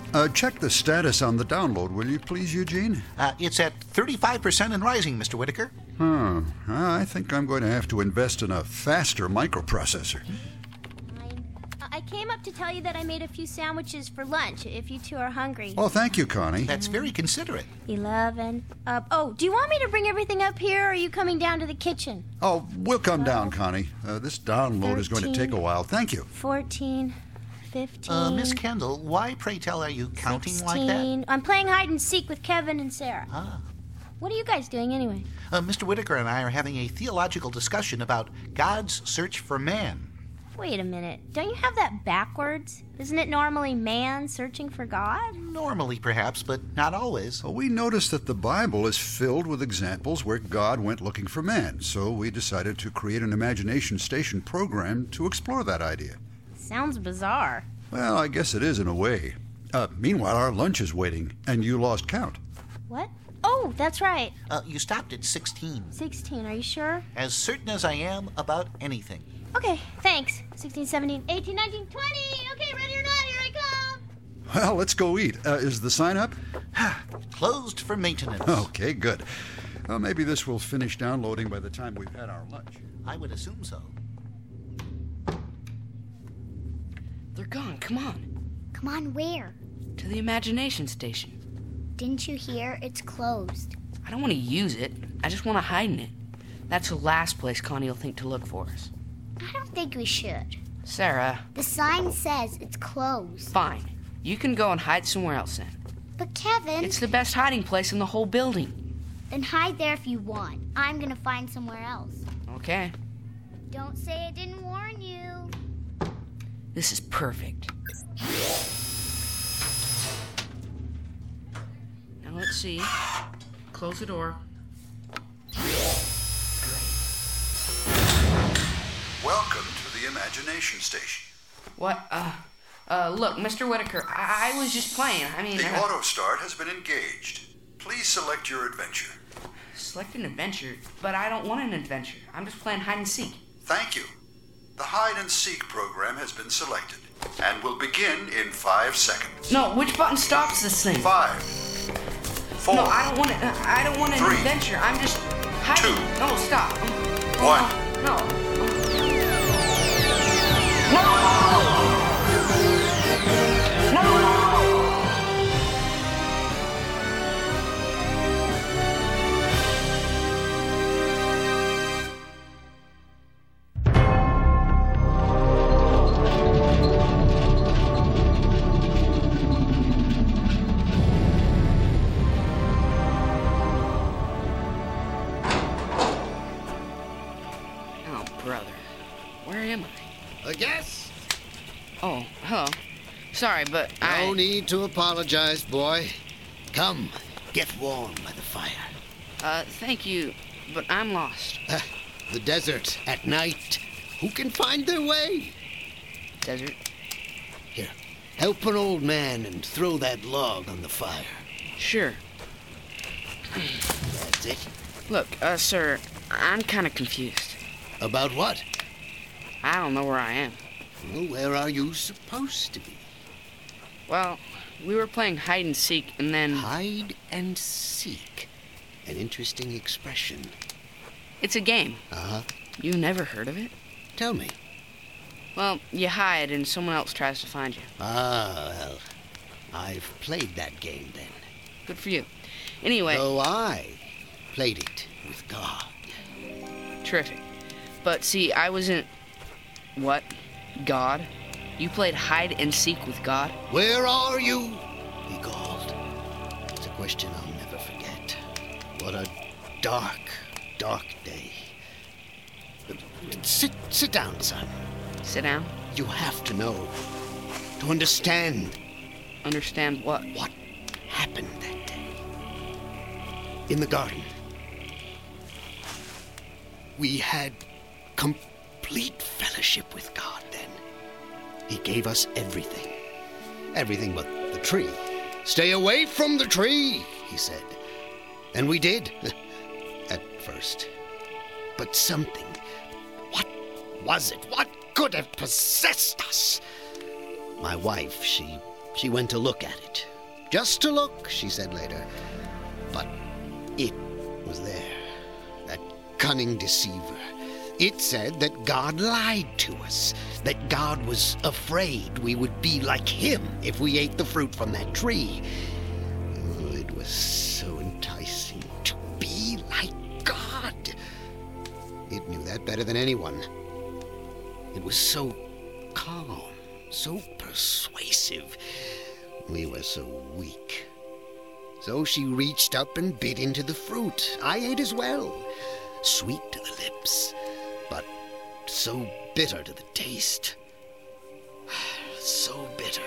Check the status on the download, will you please, Eugene? It's at 35% and rising, Mr. Whitaker. I think I'm going to have to invest in a faster microprocessor. I came up to tell you that I made a few sandwiches for lunch, if you two are hungry. Well, thank you, Connie. That's very considerate. 11. Do you want me to bring everything up here, or are you coming down to the kitchen? Oh, we'll come down, Connie. This download is going to take a while. Thank you. 14. 15. Miss Kendall, why, pray tell, are you counting 16. like that? I'm playing hide and seek with Kevin and Sarah. Ah. What are you guys doing anyway? Mr. Whitaker and I are having a theological discussion about God's search for man. Wait a minute. Don't you have that backwards? Isn't it normally man searching for God? Normally, perhaps, but not always. Well, we noticed that the Bible is filled with examples where God went looking for man, so we decided to create an Imagination Station program to explore that idea. Sounds bizarre. Well, I guess it is in a way. Meanwhile, our lunch is waiting, and you lost count. What? Oh, that's right. You stopped at 16. 16, are you sure? As certain as I am about anything. Okay, thanks. 16, 17, 18, 19, 20. Okay, ready or not, here I come. Well, let's go eat. Is the sign up? Closed for maintenance. Okay, good. Well, maybe this will finish downloading by the time we've had our lunch. I would assume so. They're gone. Come on. Come on, where? To the Imagination Station. Didn't you hear? It's closed. I don't want to use it. I just want to hide in it. That's the last place Connie will think to look for us. I don't think we should. Sarah. The sign says it's closed. Fine. You can go and hide somewhere else then. But Kevin... It's the best hiding place in the whole building. Then hide there if you want. I'm gonna find somewhere else. Okay. Don't say I didn't warn you. This is perfect. Now let's see. Close the door. Welcome to the Imagination Station. What? Look, Mr. Whitaker, I was just playing. The auto start has been engaged. Please select your adventure. Select an adventure? But I don't want an adventure. I'm just playing hide and seek. Thank you. The hide and seek program has been selected and will begin in 5 seconds. No, which button stops this thing? 5, 4. No, I don't want it. I don't want an 3, adventure. I'm just hiding. 2, No, stop. 1. No. Oh, brother. Where am I? A guess? Oh, hello. Sorry, but No need to apologize, boy. Come, get warm by the fire. Thank you, but I'm lost. The desert at night. Who can find their way? Desert? Here, help an old man and throw that log on the fire. Sure. That's it. Look, sir, I'm kind of confused. About what? I don't know where I am. Well, where are you supposed to be? Well, we were playing hide and seek, and then... Hide and seek. An interesting expression. It's a game. Uh-huh. You never heard of it? Tell me. Well, you hide and someone else tries to find you. Ah, well, I've played that game then. Good for you. Anyway... Though I played it with God. Terrific. But see, I wasn't... What? God? You played hide and seek with God? Where are you? He called. It's a question I'll never forget. What a dark, dark day. Sit down, son. Sit down. You have to know. To understand. Understand what? What happened that day. In the garden. We had complete fellowship with God then. He gave us everything. Everything but the tree. Stay away from the tree, he said. And we did. At first. But something. What was it? What could have possessed us? My wife, she She went to look at it. Just to look, she said later. But it was there. That cunning deceiver. It said that God lied to us. That God was afraid we would be like him if we ate the fruit from that tree. Oh, it was so enticing to be like God. It knew that better than anyone. It was so calm, so persuasive. We were so weak. So she reached up and bit into the fruit. I ate as well. Sweet to the lips, but so bitter to the taste. So bitter.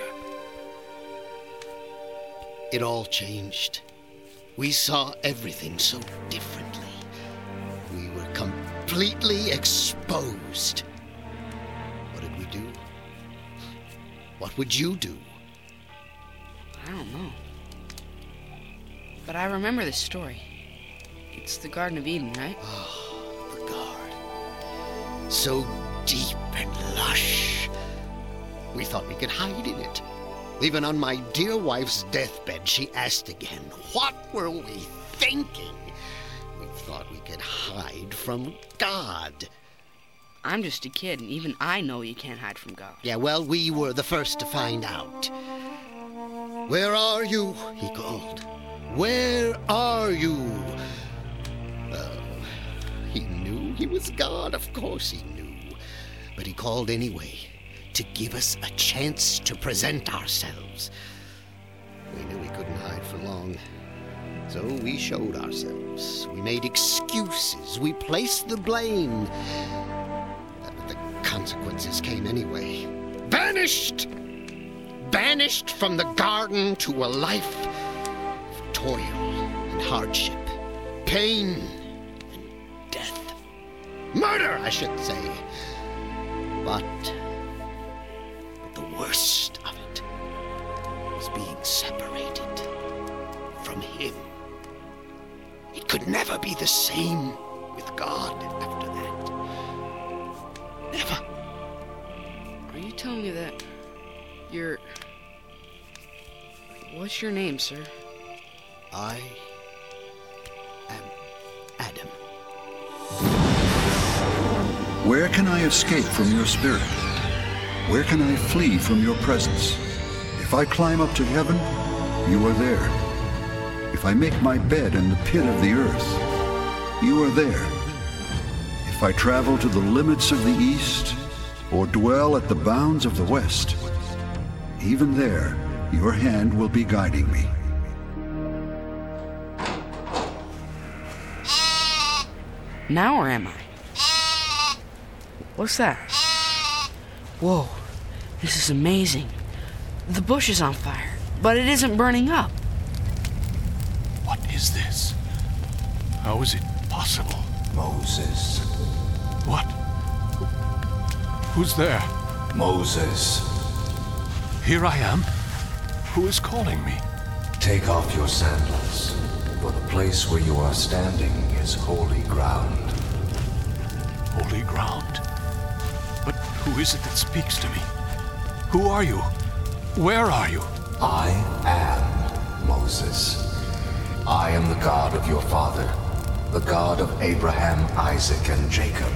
It all changed. We saw everything so differently. We were completely exposed. What did we do? What would you do? I don't know. But I remember this story. It's the Garden of Eden, right? Oh, the garden. So deep and lush. We thought we could hide in it. Even on my dear wife's deathbed, she asked again, what were we thinking? We thought we could hide from God. I'm just a kid, and even I know you can't hide from God. Yeah, well, we were the first to find out. Where are you? He called. Where are you? He knew he was God. Of course he knew. But he called anyway, to give us a chance to present ourselves. We knew we couldn't hide for long. So we showed ourselves. We made excuses. We placed the blame. But the consequences came anyway. Banished! Banished from the garden to a life of toil and hardship, pain and death. Murder, I should say. But the worst of it was being separated from him. It could never be the same with God after that. Never. Are you telling me that you're... What's your name, sir? I am Adam. Where can I escape from your spirit? Where can I flee from your presence? If I climb up to heaven, you are there. If I make my bed in the pit of the earth, you are there. If I travel to the limits of the east, or dwell at the bounds of the west, even there, your hand will be guiding me. Now where am I? What's that? Whoa, this is amazing. The bush is on fire, but it isn't burning up. What is this? How is it possible? Moses. What? Who's there? Moses. Here I am. Who is calling me? Take off your sandals, for the place where you are standing is holy ground. Holy ground? But who is it that speaks to me? Who are you? Where are you? I am Moses. I am the God of your father, the God of Abraham, Isaac, and Jacob.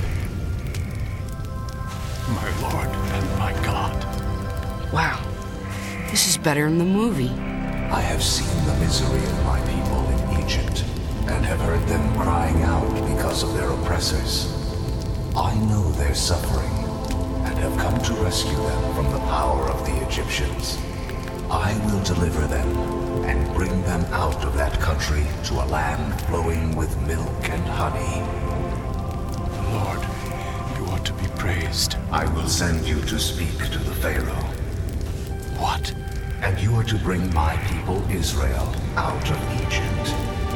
My Lord and my God. Wow, this is better than the movie. I have seen the misery of my people in Egypt, and have heard them crying out because of their oppressors. I know their suffering, and have come to rescue them from the power of the Egyptians. I will deliver them, and bring them out of that country to a land flowing with milk and honey. Lord, you are to be praised. I will send you to speak to the Pharaoh. What? And you are to bring my people Israel out of Egypt.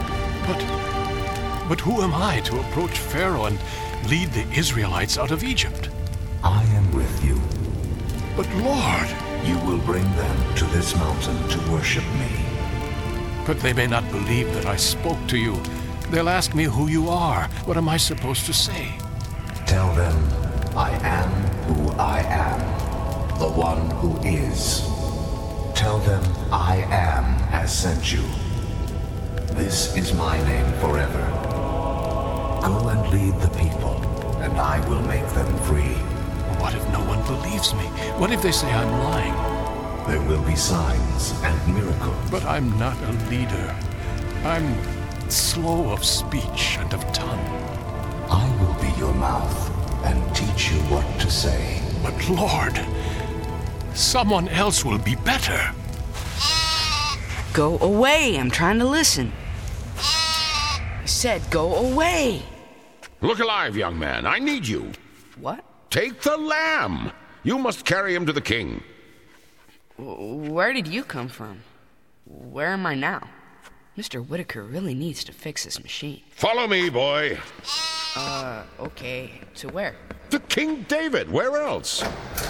But who am I to approach Pharaoh and lead the Israelites out of Egypt? I am with you. But Lord! You will bring them to this mountain to worship me. But they may not believe that I spoke to you. They'll ask me who you are. What am I supposed to say? Tell them, I am who I am, the one who is. Tell Tell them I am has sent you. This is my name forever. Go and lead the people, and I will make them free. What if no one believes me? What if they say I'm lying? There will be signs and miracles. But I'm not a leader. I'm slow of speech and of tongue. I will be your mouth and teach you what to say. But Lord, someone else will be better. Go away. I'm trying to listen. I said go away. Look alive, young man. I need you. What? Take the lamb. You must carry him to the king. Where did you come from? Where am I now? Mr. Whitaker really needs to fix this machine. Follow me, boy. Okay. To where? To King David. Where else?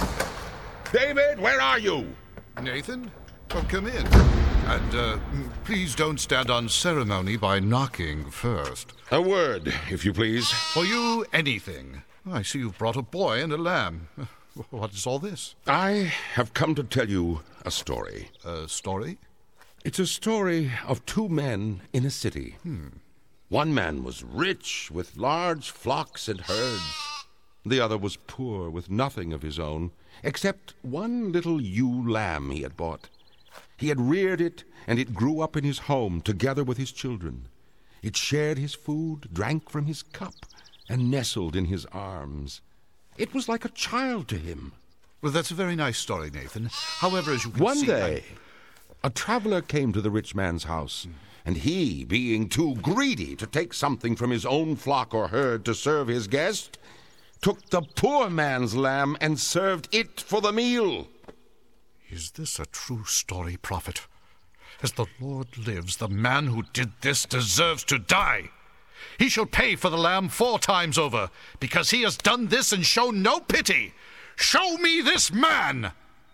David, where are you? Nathan? Oh, come in. And, please don't stand on ceremony by knocking first. A word, if you please. For you, anything. I see you've brought a boy and a lamb. What is all this? I have come to tell you a story. A story? It's a story of two men in a city. One man was rich, with large flocks and herds. The other was poor, with nothing of his own, except one little ewe lamb he had bought. He had reared it, and it grew up in his home together with his children. It shared his food, drank from his cup, and nestled in his arms. It was like a child to him. Well, that's a very nice story, Nathan. However, as you can One see... day, a traveler came to the rich man's house, and he, being too greedy to take something from his own flock or herd to serve his guest, took the poor man's lamb and served it for the meal. Is this a true story, Prophet? As the Lord lives, the man who did this deserves to die. He shall pay for the lamb 4 times over, because he has done this and shown no pity. Show me this man!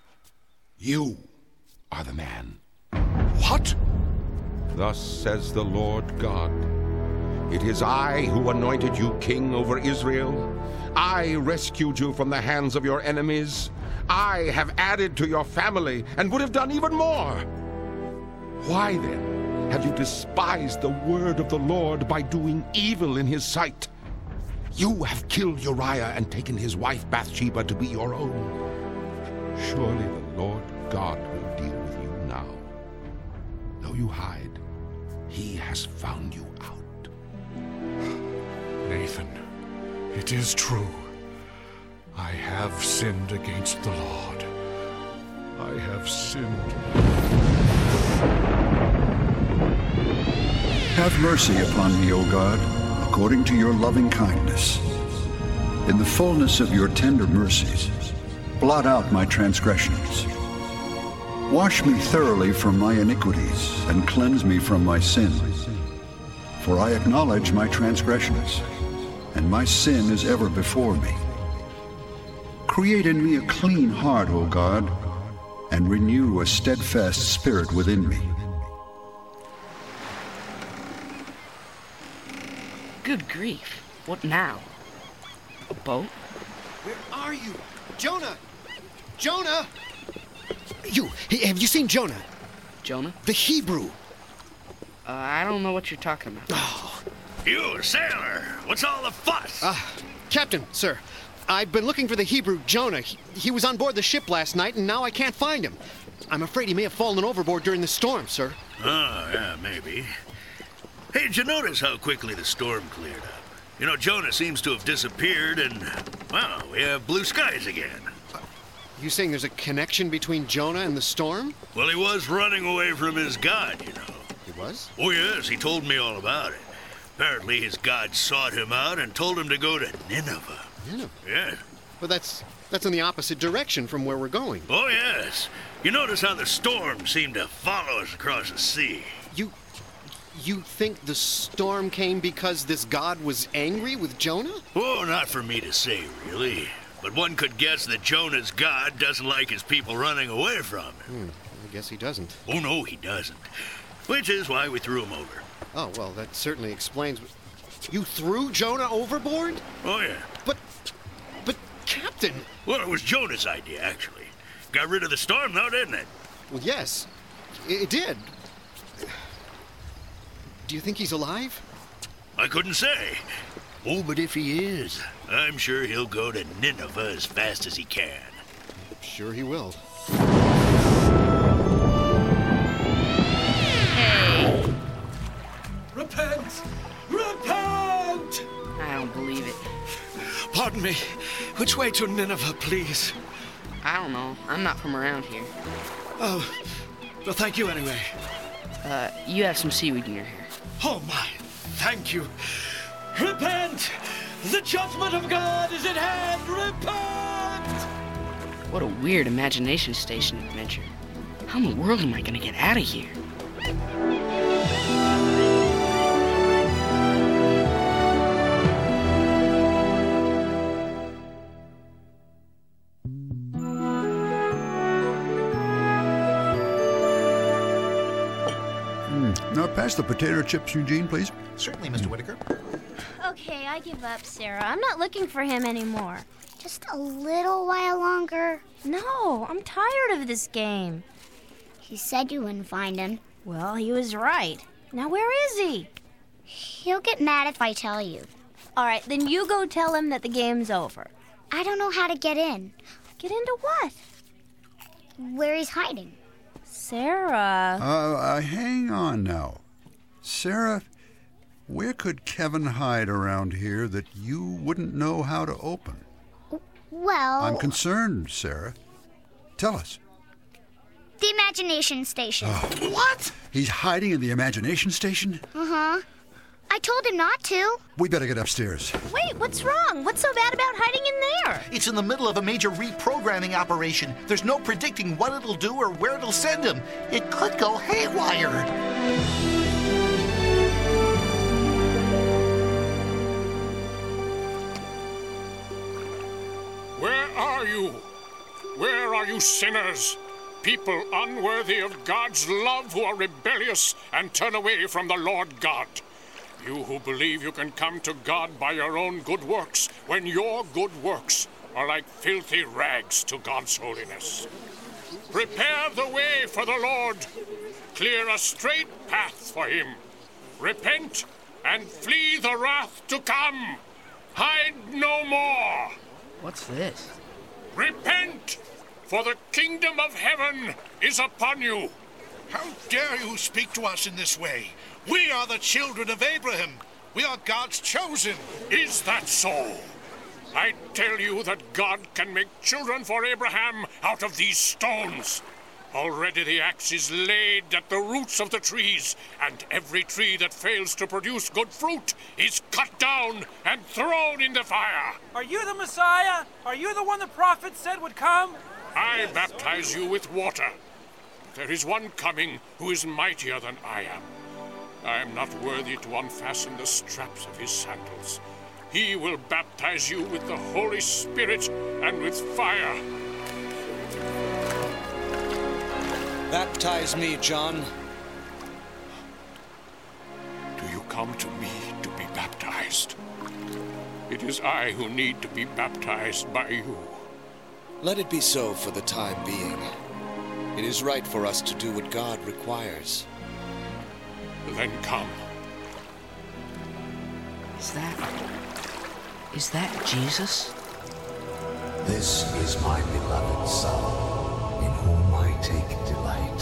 You are the man. What? Thus says the Lord God. It is I who anointed you king over Israel. I rescued you from the hands of your enemies. I have added to your family and would have done even more. Why then have you despised the word of the Lord by doing evil in his sight? You have killed Uriah and taken his wife Bathsheba to be your own. Surely the Lord God will deal with you now. Though you hide, he has found you out. Nathan, it is true. I have sinned against the Lord. I have sinned. Have mercy upon me, O God, according to your loving kindness. In the fullness of your tender mercies, blot out my transgressions. Wash me thoroughly from my iniquities and cleanse me from my sin. For I acknowledge my transgressions, and my sin is ever before me. Create in me a clean heart, O God, and renew a steadfast spirit within me. Good grief. What now? A boat? Where are you? Jonah! Jonah! Have you seen Jonah? Jonah? The Hebrew. I don't know what you're talking about. Oh. You, sailor! What's all the fuss? Captain, sir. I've been looking for the Hebrew Jonah. He was on board the ship last night, and now I can't find him. I'm afraid he may have fallen overboard during the storm, sir. Oh, yeah, maybe. Hey, did you notice how quickly the storm cleared up? You know, Jonah seems to have disappeared, and, well, we have blue skies again. You saying there's a connection between Jonah and the storm? Well, he was running away from his God, you know. He was? Oh, yes, he told me all about it. Apparently his God sought him out and told him to go to Nineveh. Nineveh? Yeah. Well, that's in the opposite direction from where we're going. Oh, yes. You notice how the storm seemed to follow us across the sea. You think the storm came because this God was angry with Jonah? Oh, not for me to say, really. But one could guess that Jonah's God doesn't like his people running away from him. I guess he doesn't. Oh, no, he doesn't. Which is why we threw him over. Oh, well, that certainly explains... You threw Jonah overboard? Oh, yeah. But, Captain... Well, it was Jonah's idea, actually. Got rid of the storm, though, didn't it? Well, yes. It did. Do you think he's alive? I couldn't say. Oh, but if he is, I'm sure he'll go to Nineveh as fast as he can. Sure he will. Hey! Repent! Repent! I don't believe it. Pardon me. Which way to Nineveh, please? I don't know. I'm not from around here. Oh, well, thank you anyway. You have some seaweed in your hair. Oh, my. Thank you. Repent! The judgment of God is at hand! Repent! What a weird imagination station adventure. How in the world am I gonna get out of here? Now pass the potato chips, Eugene, please. Certainly, Mr. Whitaker. Okay, I give up, Sarah. I'm not looking for him anymore. Just a little while longer. No, I'm tired of this game. He said you wouldn't find him. Well, he was right. Now where is he? He'll get mad if I tell you. All right, then you go tell him that the game's over. I don't know how to get in. Get into what? Where he's hiding. Sarah. Hang on now. Sarah, where could Kevin hide around here that you wouldn't know how to open? Well... I'm concerned, Sarah. Tell us. The imagination station. What? He's hiding in the imagination station? Uh-huh. I told him not to. We better get upstairs. Wait, what's wrong? What's so bad about hiding in there? It's in the middle of a major reprogramming operation. There's no predicting what it'll do or where it'll send him. It could go haywire. Where are you? Where are you sinners? People unworthy of God's love who are rebellious and turn away from the Lord God. You who believe you can come to God by your own good works, when your good works are like filthy rags to God's holiness. Prepare the way for the Lord. Clear a straight path for him. Repent and flee the wrath to come. Hide no more. What's this? Repent, for the kingdom of heaven is upon you. How dare you speak to us in this way? We are the children of Abraham. We are God's chosen. Is that so? I tell you that God can make children for Abraham out of these stones. Already the axe is laid at the roots of the trees, and every tree that fails to produce good fruit is cut down and thrown in the fire. Are you the Messiah? Are you the one the prophet said would come? I baptize you with water. There is one coming who is mightier than I am. I am not worthy to unfasten the straps of his sandals. He will baptize you with the Holy Spirit and with fire. Baptize me, John. Do you come to me to be baptized? It is I who need to be baptized by you. Let it be so for the time being. It is right for us to do what God requires. Then come. Is that Jesus? This is my beloved Son, in whom I take delight.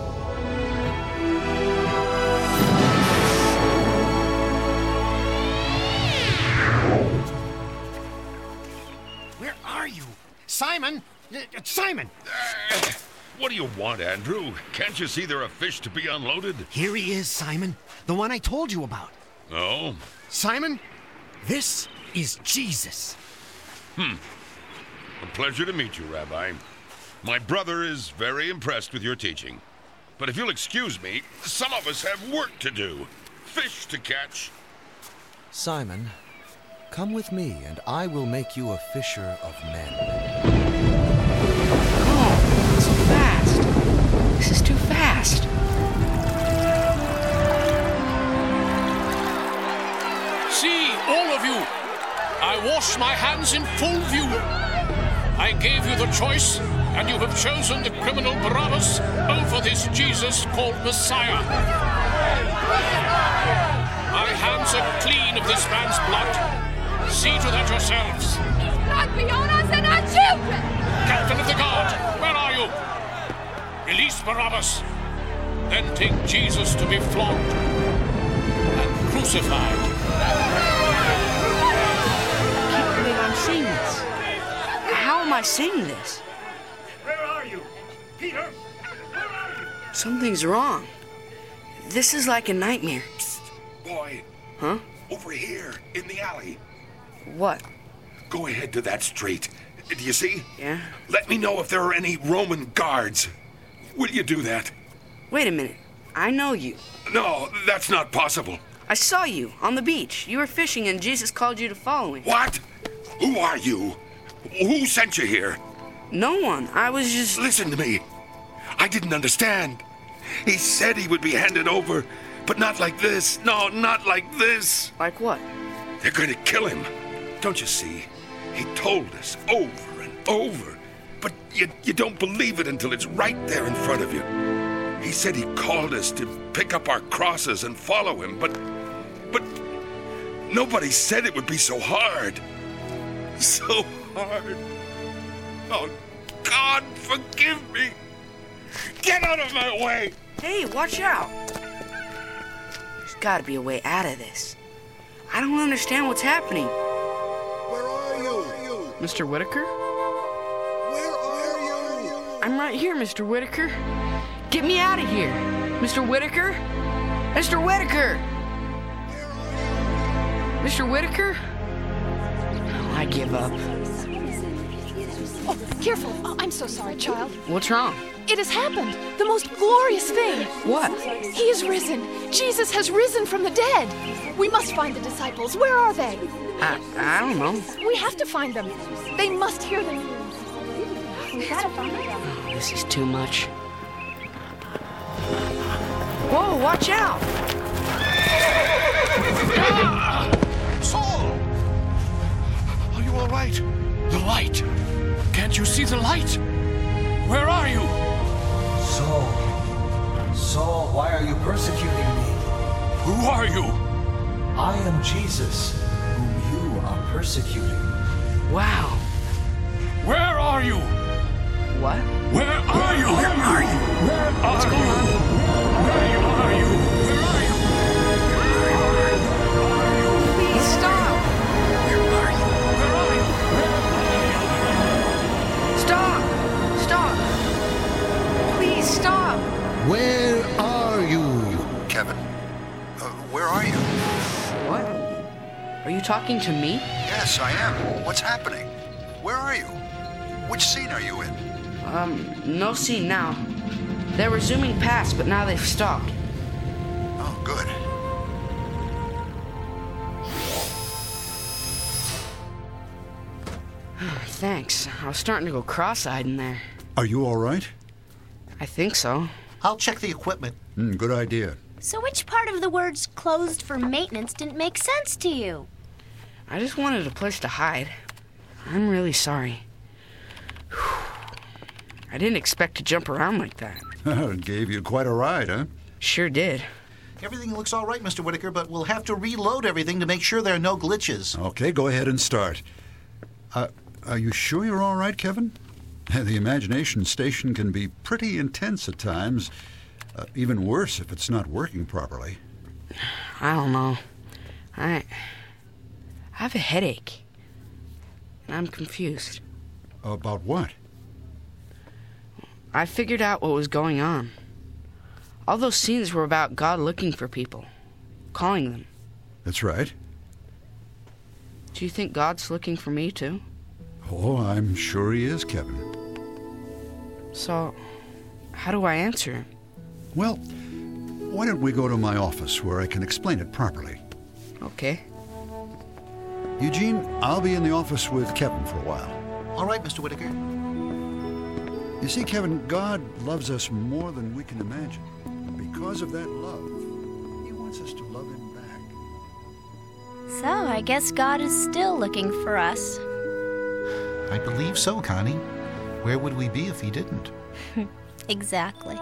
Where are you? Simon! Simon! What do you want, Andrew? Can't you see there are fish to be unloaded? Here he is, Simon. The one I told you about. Oh? Simon, this is Jesus. A pleasure to meet you, Rabbi. My brother is very impressed with your teaching. But if you'll excuse me, some of us have work to do. Fish to catch. Simon, come with me, and I will make you a fisher of men. Oh, so fast. This is too fast. See, all of you, I wash my hands in full view. I gave you the choice, and you have chosen the criminal Barabbas over this Jesus called Messiah. My hands are clean of this man's blood. See to that yourselves. Not be on us and our children! Captain of the guard, where are you? Release Barabbas. Then take Jesus to be flogged and crucified. I can't believe I'm seeing this. How am I seeing this? Where are you? Peter? Where are you? Something's wrong. This is like a nightmare. Boy. Huh? Over here, in the alley. What? Go ahead to that street. Do you see? Yeah? Let me know if there are any Roman guards. Will you do that? Wait a minute. I know you. No, that's not possible. I saw you on the beach. You were fishing and Jesus called you to follow him. What? Who are you? Who sent you here? No one. I was just... Listen to me. I didn't understand. He said he would be handed over, but not like this. No, not like this. Like what? They're going to kill him. Don't you see? He told us over and over. But you don't believe it until it's right there in front of you. He said he called us to pick up our crosses and follow him, but nobody said it would be so hard. So hard. Oh, God, forgive me. Get out of my way. Hey, watch out. There's got to be a way out of this. I don't understand what's happening. Where are you? Mr. Whitaker? Where are you? I'm right here, Mr. Whitaker. Get me out of here. Mr. Whitaker? Mr. Whitaker! Mr. Whitaker? Oh, I give up. Oh, careful. Oh, I'm so sorry, child. What's wrong? It has happened. The most glorious thing. What? He is risen. Jesus has risen from the dead. We must find the disciples. Where are they? I don't know. We have to find them. They must hear the news. We gotta find them. Oh, this is too much. Whoa, watch out! Saul! Are you all right? The light! Can't you see the light? Where are you? Saul, why are you persecuting me? Who are you? I am Jesus, whom you are persecuting. Wow. Where are you? What? Where are you? Where are you? What's going on? Where are you? Please stop! Stop! Stop! Please stop! Where are you? Kevin, where are you? What? Are you talking to me? Yes, I am. What's happening? Where are you? Which scene are you in? No scene now. They were zooming past, but now they've stopped. Oh, good. Thanks. I was starting to go cross-eyed in there. Are you all right? I think so. I'll check the equipment. Good idea. So which part of the words closed for maintenance didn't make sense to you? I just wanted a place to hide. I'm really sorry. I didn't expect to jump around like that. It gave you quite a ride, huh? Sure did. Everything looks all right, Mr. Whitaker, but we'll have to reload everything to make sure there are no glitches. Okay, go ahead and start. Are you sure you're all right, Kevin? The imagination station can be pretty intense at times. Even worse if it's not working properly. I don't know. I have a headache. And I'm confused. About what? I figured out what was going on. All those scenes were about God looking for people, calling them. That's right. Do you think God's looking for me, too? Oh, I'm sure he is, Kevin. So, how do I answer him? Well, why don't we go to my office where I can explain it properly? Okay. Eugene, I'll be in the office with Kevin for a while. All right, Mr. Whitaker. You see, Kevin, God loves us more than we can imagine. And because of that love, he wants us to love him back. So I guess God is still looking for us. I believe so, Connie. Where would we be if he didn't? Exactly.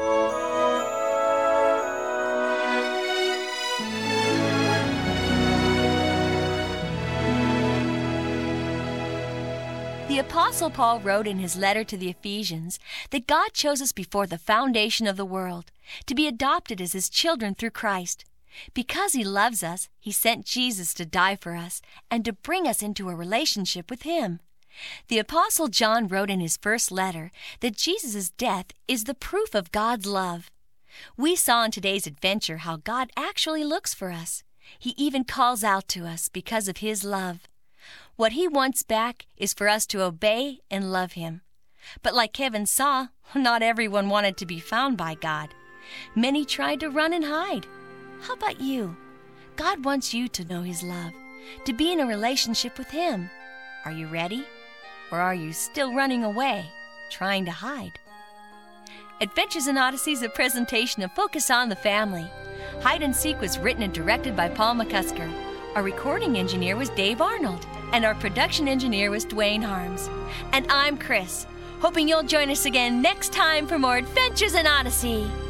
The Apostle Paul wrote in his letter to the Ephesians that God chose us before the foundation of the world to be adopted as his children through Christ. Because he loves us, he sent Jesus to die for us and to bring us into a relationship with him. The Apostle John wrote in his first letter that Jesus' death is the proof of God's love. We saw in today's adventure how God actually looks for us. He even calls out to us because of his love. What he wants back is for us to obey and love him. But like Kevin saw, not everyone wanted to be found by God. Many tried to run and hide. How about you? God wants you to know his love, to be in a relationship with him. Are you ready? Or are you still running away, trying to hide? Adventures in Odyssey is a presentation of Focus on the Family. Hide and Seek was written and directed by Paul McCusker. Our recording engineer was Dave Arnold, and our production engineer was Dwayne Harms. And I'm Chris, hoping you'll join us again next time for more Adventures in Odyssey.